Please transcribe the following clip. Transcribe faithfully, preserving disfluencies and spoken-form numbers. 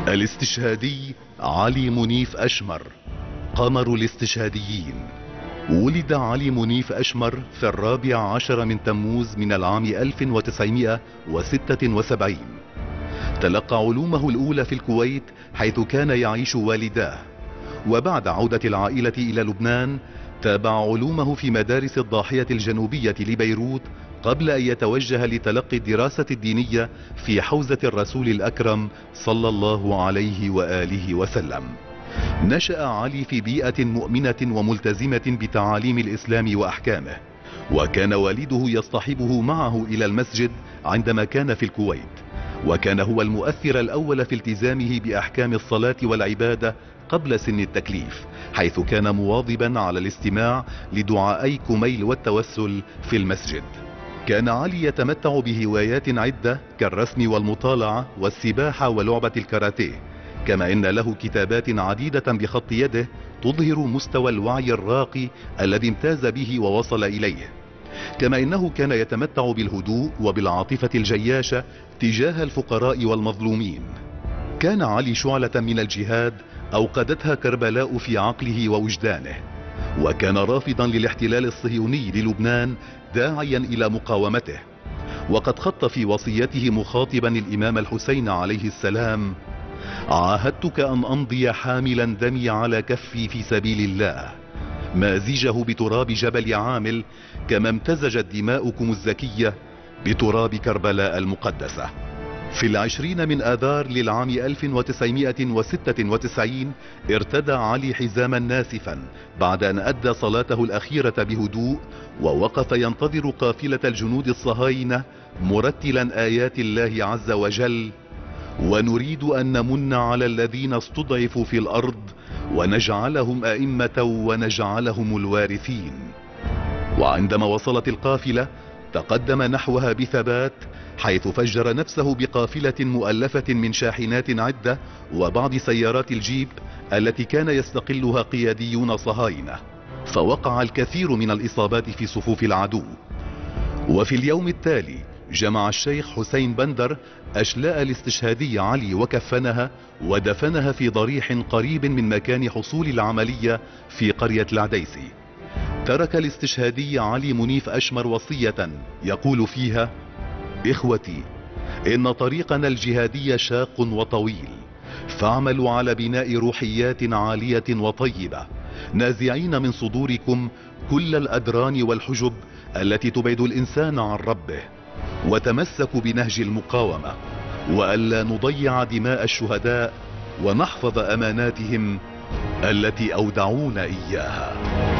الاستشهادي علي منيف أشمر، قمر الاستشهاديين. ولد علي منيف أشمر في الرابع عشر من تموز من العام ألف وتسعمائة وستة وسبعين. تلقى علومه الأولى في الكويت حيث كان يعيش والداه، وبعد عودة العائلة إلى لبنان تابع علومه في مدارس الضاحية الجنوبية لبيروت قبل أن يتوجه لتلقي الدراسة الدينية في حوزة الرسول الأكرم صلى الله عليه وآله وسلم. نشأ علي في بيئة مؤمنة وملتزمة بتعاليم الإسلام وأحكامه، وكان والده يصطحبه معه إلى المسجد عندما كان في الكويت، وكان هو المؤثر الأول في التزامه بأحكام الصلاة والعبادة قبل سن التكليف، حيث كان مواظبا على الاستماع لدعائي كميل والتوسل في المسجد. كان علي يتمتع بهوايات عدة كالرسم والمطالعة والسباحة ولعبة الكاراتيه، كما إن له كتابات عديدة بخط يده تظهر مستوى الوعي الراقي الذي امتاز به ووصل إليه. كما إنه كان يتمتع بالهدوء وبالعاطفة الجياشة تجاه الفقراء والمظلومين. كان علي شعلة من الجهاد أوقدتها كربلاء في عقله ووجدانه، وكان رافضا للاحتلال الصهيوني للبنان داعيا إلى مقاومته. وقد خط في وصيته مخاطبا الإمام الحسين عليه السلام: عاهدتك أن أمضي حاملا دمي على كفي في سبيل الله، مازجه بتراب جبل عامل كما امتزجت دماؤكم الزكية بتراب كربلاء المقدسة. في العشرين من آذار للعام ألف وتسعمائة وستة وتسعين ارتدى علي حزاما ناسفا بعد أن أدى صلاته الأخيرة بهدوء، ووقف ينتظر قافلة الجنود الصهاينة مرتلا آيات الله عز وجل: ونريد أن نمن على الذين استضعفوا في الأرض ونجعلهم أئمة ونجعلهم الوارثين. وعندما وصلت القافلة تقدم نحوها بثبات، حيث فجر نفسه بقافلة مؤلفة من شاحنات عدة وبعض سيارات الجيب التي كان يستقلها قياديون صهاينة، فوقع الكثير من الإصابات في صفوف العدو. وفي اليوم التالي جمع الشيخ حسين بندر أشلاء الاستشهادي علي وكفنها ودفنها في ضريح قريب من مكان حصول العملية في قرية العديسي. ترك الاستشهادي علي منيف أشمر وصية يقول فيها: إخوتي، إن طريقنا الجهادي شاق وطويل، فاعملوا على بناء روحيات عالية وطيبة، نازعين من صدوركم كل الأدران والحجب التي تبعد الإنسان عن ربه، وتمسكوا بنهج المقاومة، وألا نضيع دماء الشهداء، ونحفظ أماناتهم التي أودعونا إياها.